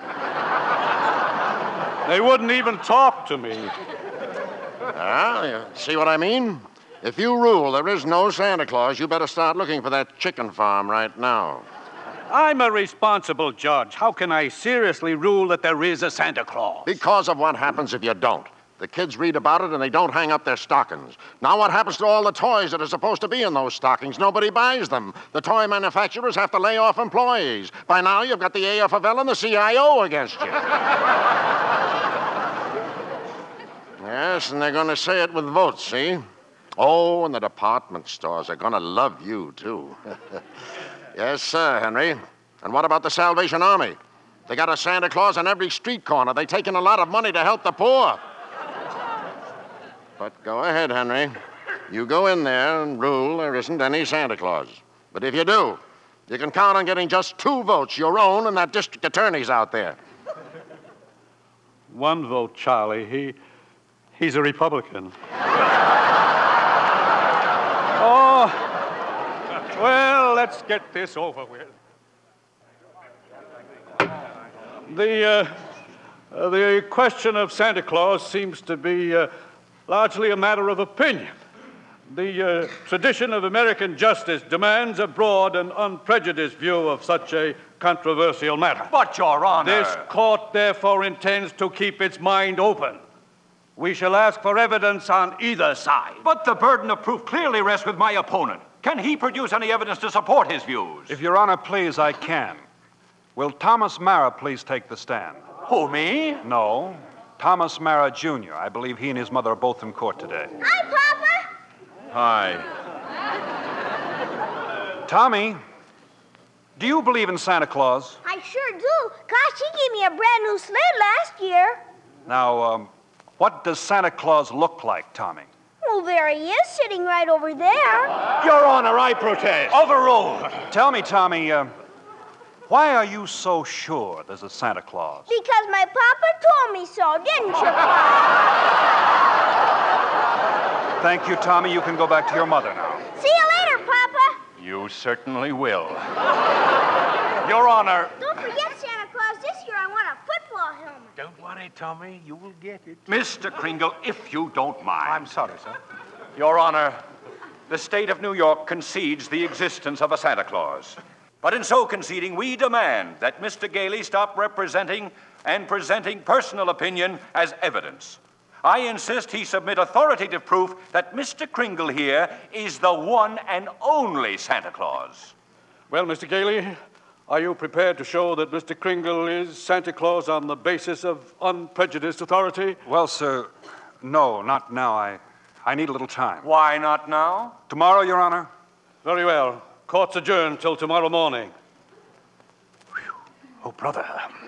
They wouldn't even talk to me. You see what I mean? If you rule there is no Santa Claus, you better start looking for that chicken farm right now. I'm a responsible judge. How can I seriously rule that there is a Santa Claus? Because of what happens if you don't. The kids read about it and they don't hang up their stockings. Now what happens to all the toys that are supposed to be in those stockings? Nobody buys them. The toy manufacturers have to lay off employees. By now you've got the AFL and the CIO against you. Yes, and they're going to say it with votes, see? Oh, and the department stores are going to love you, too. Yes, sir, Henry. And what about the Salvation Army? They got a Santa Claus on every street corner. They take in a lot of money to help the poor. But go ahead, Henry. You go in there and rule there isn't any Santa Claus. But if you do, you can count on getting just 2 votes, your own and that district attorney's out there. 1 vote, Charlie. He's a Republican. Oh, well, let's get this over with. The question of Santa Claus seems to be largely a matter of opinion. The tradition of American justice demands a broad and unprejudiced view of such a controversial matter. But, Your Honor... This court, therefore, intends to keep its mind open. We shall ask for evidence on either side. But the burden of proof clearly rests with my opponent. Can he produce any evidence to support his views? If Your Honor please, I can. Will Thomas Mara please take the stand? Who, me? No, Thomas Mara, Jr. I believe he and his mother are both in court today. Hi, Papa. Hi. Tommy, do you believe in Santa Claus? I sure do. Gosh, he gave me a brand new sled last year. Now, what does Santa Claus look like, Tommy? Well, there he is, sitting right over there. Your Honor, I protest. Overruled. Tell me, Tommy, why are you so sure there's a Santa Claus? Because my papa told me so, didn't you, Papa? Thank you, Tommy. You can go back to your mother now. See you later, Papa. You certainly will. Your Honor. Don't forget, Santa Claus, this year I want a football helmet. Don't worry, Tommy. You will get it. Mr. Kringle, if you don't mind. I'm sorry, sir. Your Honor, the state of New York concedes the existence of a Santa Claus. But in so conceding, we demand that Mr. Gailey stop representing and presenting personal opinion as evidence. I insist he submit authoritative proof that Mr. Kringle here is the one and only Santa Claus. Well, Mr. Gailey, are you prepared to show that Mr. Kringle is Santa Claus on the basis of unprejudiced authority? Well, sir, no, not now. I need a little time. Why not now? Tomorrow, Your Honor. Very well. Court's adjourned till tomorrow morning. Oh, brother.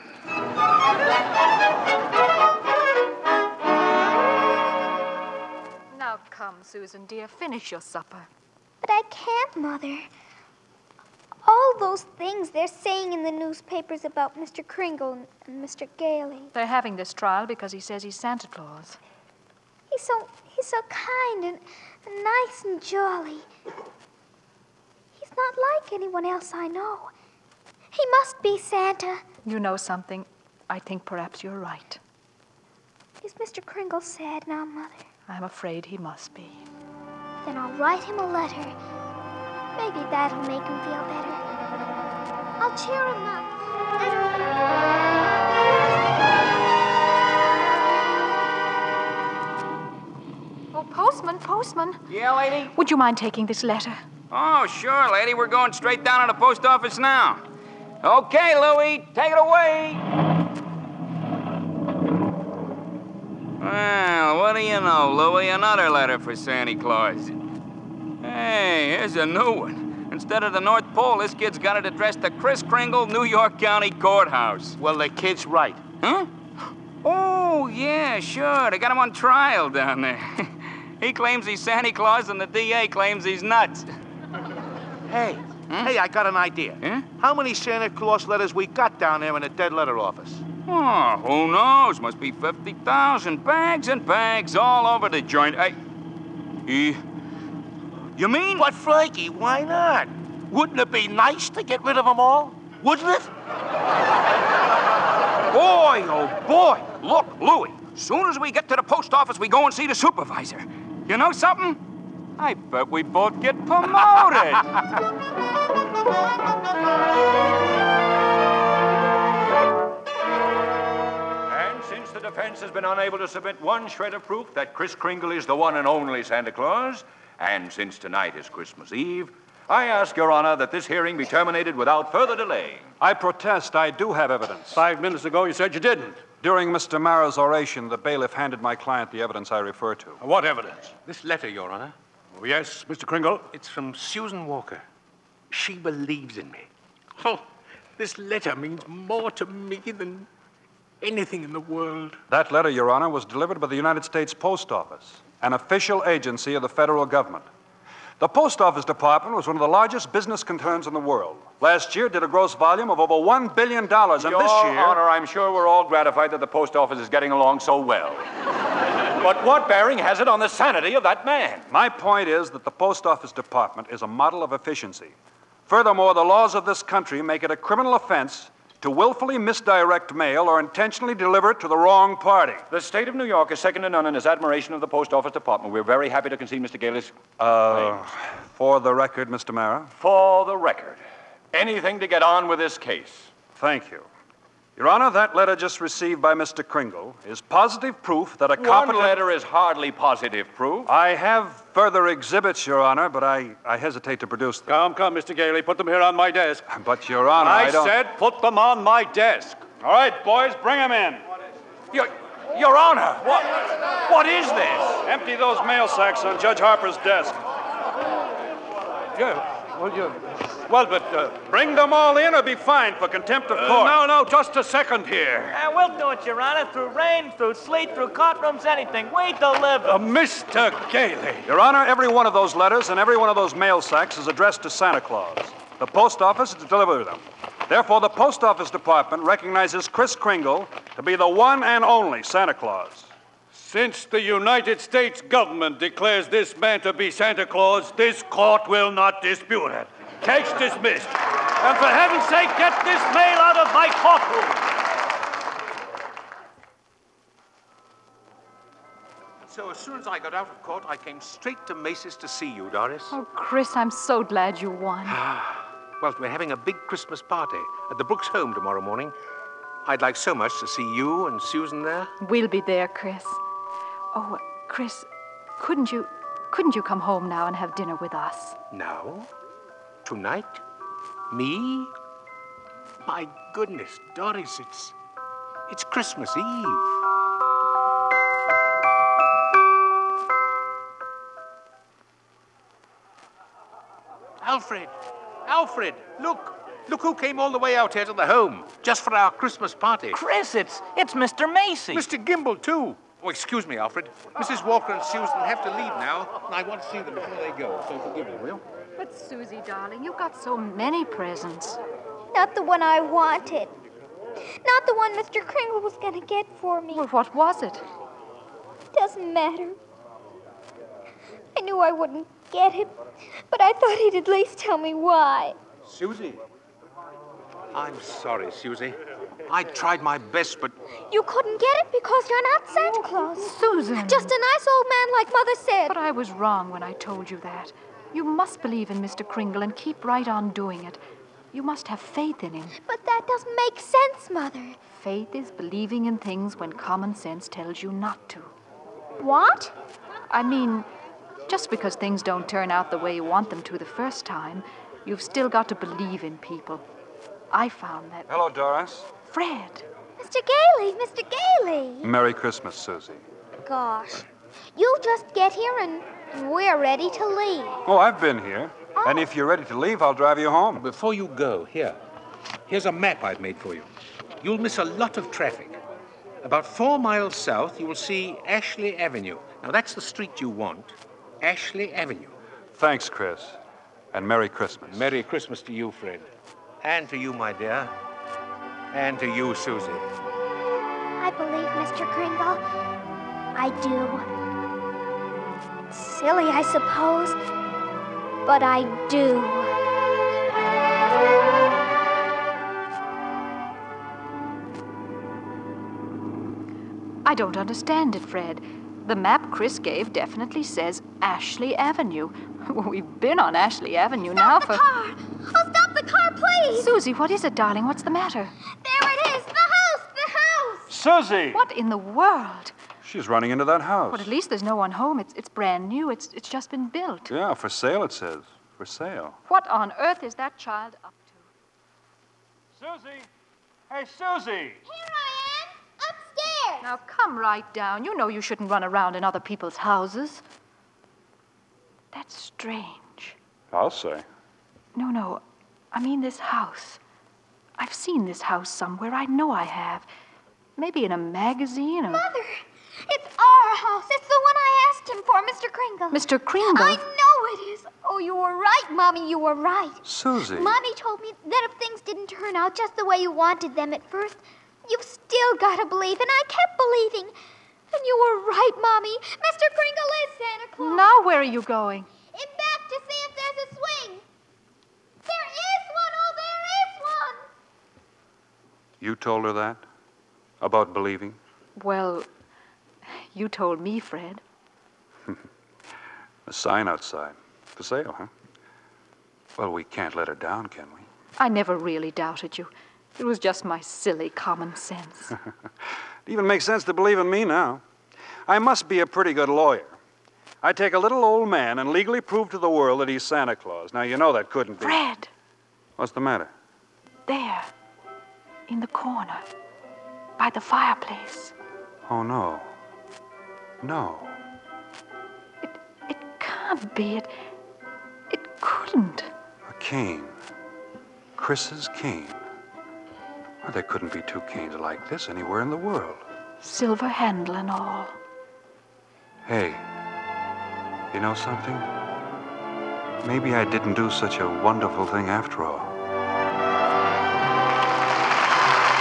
Now come, Susan, dear, finish your supper. But I can't, Mother. All those things they're saying in the newspapers about Mr. Kringle and Mr. Gailey. They're having this trial because he says he's Santa Claus. He's so kind and nice and jolly. He's not like anyone else I know. He must be Santa. You know something? I think perhaps you're right. Is Mr. Kringle sad now, Mother? I'm afraid he must be. Then I'll write him a letter. Maybe that'll make him feel better. I'll cheer him up. Oh, postman. Yeah, lady? Would you mind taking this letter? Oh, sure, lady. We're going straight down to the post office now. Okay, Louie, take it away. Well, what do you know, Louie? Another letter for Santa Claus. Hey, here's a new one. Instead of the North Pole, this kid's got it addressed to Kris Kringle, New York County Courthouse. Well, the kid's right. Huh? Oh, yeah, sure. They got him on trial down there. He claims he's Santa Claus, and the DA claims he's nuts. Hey, I got an idea. Huh? How many Santa Claus letters we got down there in the dead letter office? Oh, who knows? Must be 50,000. Bags and bags all over the joint. You mean? But, Frankie, why not? Wouldn't it be nice to get rid of them all? Wouldn't it? Boy, oh boy. Look, Louie, soon as we get to the post office, we go and see the supervisor. You know something? I bet we both get promoted. And since the defense has been unable to submit one shred of proof that Kris Kringle is the one and only Santa Claus, and since tonight is Christmas Eve, I ask Your Honor that this hearing be terminated without further delay. I protest. I do have evidence. 5 minutes ago, you said you didn't. During Mr. Mara's oration, the bailiff handed my client the evidence I refer to. What evidence? This letter, Your Honor. Oh, yes, Mr. Kringle. It's from Susan Walker. She believes in me. Oh, this letter means more to me than anything in the world. That letter, Your Honor, was delivered by the United States Post Office, an official agency of the federal government. The Post Office Department was one of the largest business concerns in the world. Last year did a gross volume of over $1 billion, and this year... Your Honor, I'm sure we're all gratified that the Post Office is getting along so well. But what bearing has it on the sanity of that man? My point is that the Post Office Department is a model of efficiency. Furthermore, the laws of this country make it a criminal offense to willfully misdirect mail or intentionally deliver it to the wrong party. The state of New York is second to none in its admiration of the Post Office Department. We're very happy to concede Mr. Gailey's... For the record, Mr. Mara. For the record. Anything to get on with this case. Thank you. Your Honor, that letter just received by Mr. Kringle is positive proof that a competent... One letter is hardly positive proof. I have further exhibits, Your Honor, but I hesitate to produce them. Come, Mr. Gailey. Put them here on my desk. But, Your Honor, I don't... said put them on my desk. All right, boys, bring them in. Your Honor, what is this? Empty those mail sacks on Judge Harper's desk. Bring them all in or be fined for contempt of court. No, just a second here. We'll do it, Your Honor, through rain, through sleet, through courtrooms, anything. We deliver. Mr. Gailey. Your Honor, every one of those letters and every one of those mail sacks is addressed to Santa Claus. The post office is to deliver them. Therefore, the Post Office Department recognizes Kris Kringle to be the one and only Santa Claus. Since the United States government declares this man to be Santa Claus, this court will not dispute it. Case dismissed. And for heaven's sake, get this mail out of my courtroom. So as soon as I got out of court, I came straight to Macy's to see you, Doris. Oh, Chris, I'm so glad you won. Well, we're having a big Christmas party at the Brooks home tomorrow morning. I'd like so much to see you and Susan there. We'll be there, Chris. Oh, Chris, couldn't you come home now and have dinner with us? Now? Tonight? Me? My goodness, Doris, it's Christmas Eve. Alfred, look who came all the way out here to the home, just for our Christmas party. Chris, it's Mr. Macy. Mr. Gimble, too. Oh, excuse me, Alfred. Mrs. Walker and Susan have to leave now, and I want to see them before they go, so forgive me, will you? But, Susie, darling, you got so many presents. Not the one I wanted. Not the one Mr. Kringle was going to get for me. Well, what was it? Doesn't matter. I knew I wouldn't get it, but I thought he'd at least tell me why. Susie. I'm sorry, Susie. I tried my best, but... You couldn't get it because you're not Santa Claus. Susan. Just a nice old man like Mother said. But I was wrong when I told you that. You must believe in Mr. Kringle and keep right on doing it. You must have faith in him. But that doesn't make sense, Mother. Faith is believing in things when common sense tells you not to. What? I mean, just because things don't turn out the way you want them to the first time, you've still got to believe in people. I found that... Hello, Doris. Fred. Mr. Gailey. Merry Christmas, Susie. Gosh. You just get here and we're ready to leave. Oh, I've been here. Oh. And if you're ready to leave, I'll drive you home. Before you go, here's a map I've made for you. You'll miss a lot of traffic. About 4 miles south, you will see Ashley Avenue. Now, that's the street you want. Ashley Avenue. Thanks, Chris. And Merry Christmas. Merry Christmas to you, Fred. And to you, my dear. And to you, Susie. I believe Mr. Kringle. I do. Silly, I suppose, but I do. I don't understand it, Fred. The map Chris gave definitely says Ashley Avenue. We've been on Ashley Avenue now for... Stop the car! Oh, stop the car, please! Susie, what is it, darling? What's the matter? There it is! The house! Susie! What in the world? She's running into that house. Well, at least there's no one home. It's brand new. It's just been built. Yeah, for sale, it says. For sale. What on earth is that child up to? Susie! Hey, Susie! Here I am! Upstairs! Now, come right down. You know you shouldn't run around in other people's houses. That's strange. I'll say. No. I mean this house. I've seen this house somewhere. I know I have. Maybe in a magazine or... Mother! It's our house. It's the one I asked him for, Mr. Kringle. Mr. Kringle? I know it is. Oh, you were right, Mommy. You were right. Susie. Mommy told me that if things didn't turn out just the way you wanted them at first, you've still got to believe. And I kept believing. And you were right, Mommy. Mr. Kringle is Santa Claus. Now where are you going? In back to see if there's a swing. There is one. Oh, there is one. You told her that? About believing? Well, you told me, Fred. A sign outside. For sale, huh? Well, we can't let her down, can we? I never really doubted you. It was just my silly common sense. It even makes sense to believe in me now. I must be a pretty good lawyer. I take a little old man and legally prove to the world that he's Santa Claus. Now, you know that couldn't be... Fred! What's the matter? There. In the corner. By the fireplace. Oh, no. No. It can't be. It couldn't. A cane. Chris's cane. Well, there couldn't be two canes like this anywhere in the world. Silver handle and all. Hey, you know something? Maybe I didn't do such a wonderful thing after all.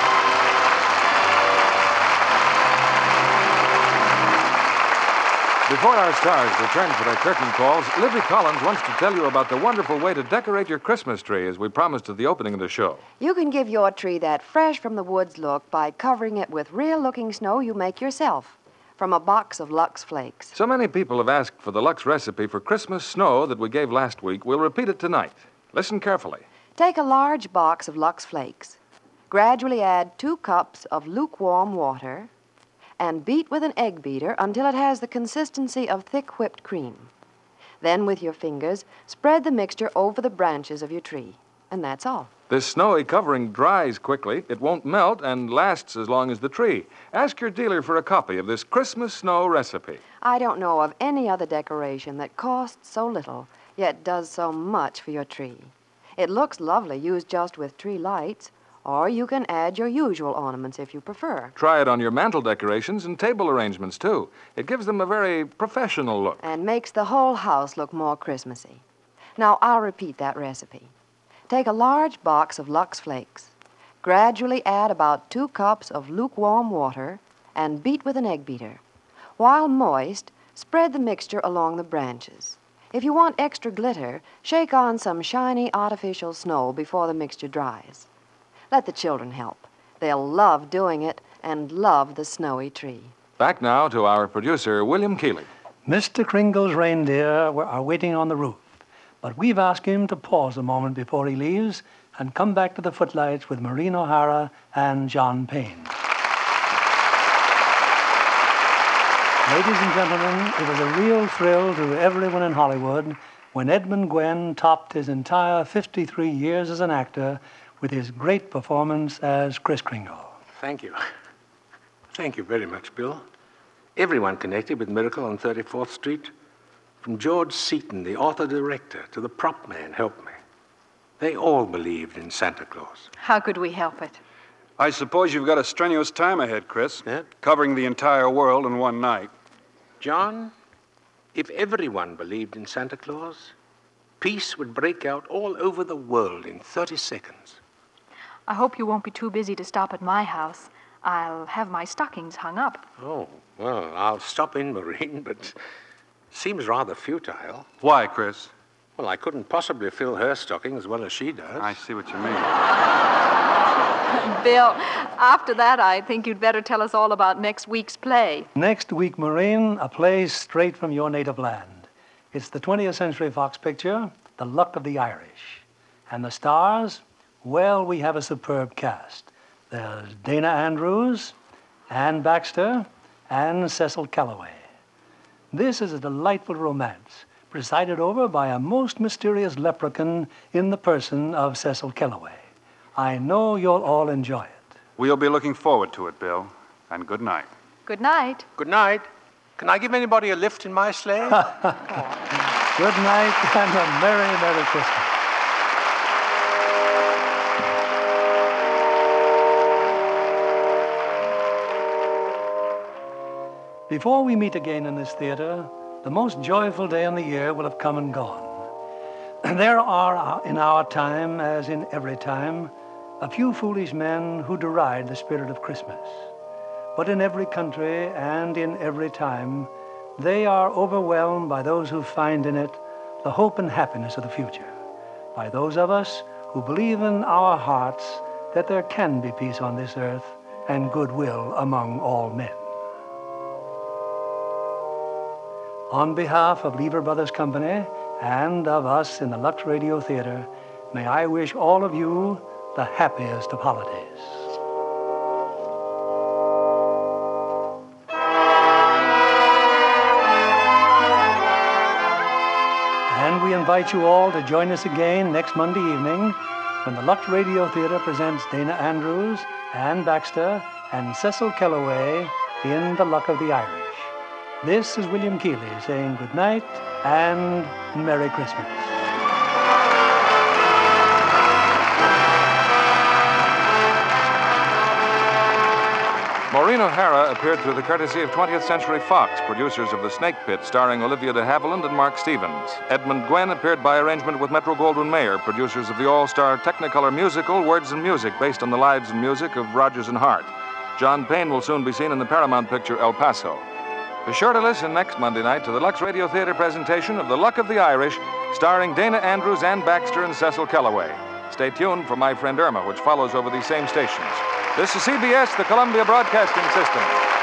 The Before our stars return for their curtain calls, Libby Collins wants to tell you about the wonderful way to decorate your Christmas tree, as we promised at the opening of the show. You can give your tree that fresh from the woods look by covering it with real-looking snow you make yourself from a box of Lux Flakes. So many people have asked for the Lux recipe for Christmas snow that we gave last week. We'll repeat it tonight. Listen carefully. Take a large box of Lux Flakes. Gradually add 2 cups of lukewarm water and beat with an egg beater until it has the consistency of thick whipped cream. Then, with your fingers, spread the mixture over the branches of your tree. And that's all. This snowy covering dries quickly, it won't melt, and lasts as long as the tree. Ask your dealer for a copy of this Christmas snow recipe. I don't know of any other decoration that costs so little, yet does so much for your tree. It looks lovely used just with tree lights, or you can add your usual ornaments if you prefer. Try it on your mantel decorations and table arrangements, too. It gives them a very professional look. And makes the whole house look more Christmassy. Now, I'll repeat that recipe. Take a large box of Lux Flakes. Gradually add about 2 cups of lukewarm water and beat with an egg beater. While moist, spread the mixture along the branches. If you want extra glitter, shake on some shiny artificial snow before the mixture dries. Let the children help. They'll love doing it and love the snowy tree. Back now to our producer, William Keeley. Mr. Kringle's reindeer are waiting on the roof, but we've asked him to pause a moment before he leaves and come back to the footlights with Maureen O'Hara and John Payne. Ladies and gentlemen, it was a real thrill to everyone in Hollywood when Edmund Gwenn topped his entire 53 years as an actor with his great performance as Kris Kringle. Thank you. Thank you very much, Bill. Everyone connected with Miracle on 34th Street, from George Seaton, the author-director, to the prop man, helped me. They all believed in Santa Claus. How could we help it? I suppose you've got a strenuous time ahead, Chris. Yeah. Covering the entire world in one night. John, if everyone believed in Santa Claus, peace would break out all over the world in 30 seconds. I hope you won't be too busy to stop at my house. I'll have my stockings hung up. Oh, well, I'll stop in, Maureen, but seems rather futile. Why, Chris? Well, I couldn't possibly fill her stocking as well as she does. I see what you mean. Bill, after that, I think you'd better tell us all about next week's play. Next week, Maureen, a play straight from your native land. It's the 20th Century Fox picture, The Luck of the Irish. And the stars? Well, we have a superb cast. There's Dana Andrews, Ann Baxter, and Cecil Kellaway. This is a delightful romance, presided over by a most mysterious leprechaun in the person of Cecil Kellaway. I know you'll all enjoy it. We'll be looking forward to it, Bill. And good night. Good night. Good night. Can I give anybody a lift in my sleigh? Good night and a Merry, Merry Christmas. Before we meet again in this theater, the most joyful day in the year will have come and gone. There are, in our time, as in every time, a few foolish men who deride the spirit of Christmas. But in every country and in every time, they are overwhelmed by those who find in it the hope and happiness of the future, by those of us who believe in our hearts that there can be peace on this earth and goodwill among all men. On behalf of Lever Brothers Company and of us in the Lux Radio Theater, may I wish all of you the happiest of holidays. And we invite you all to join us again next Monday evening when the Lux Radio Theater presents Dana Andrews, Ann Baxter, and Cecil Kellaway in The Luck of the Irish. This is William Keeley saying good night and Merry Christmas. Maureen O'Hara appeared through the courtesy of 20th Century Fox, producers of The Snake Pit, starring Olivia de Havilland and Mark Stevens. Edmund Gwenn appeared by arrangement with Metro-Goldwyn-Mayer, producers of the all-star Technicolor musical Words and Music, based on the lives and music of Rodgers and Hart. John Payne will soon be seen in the Paramount picture El Paso. Be sure to listen next Monday night to the Lux Radio Theater presentation of The Luck of the Irish, starring Dana Andrews, Ann Baxter, and Cecil Kellaway. Stay tuned for My Friend Irma, which follows over these same stations. This is CBS, the Columbia Broadcasting System.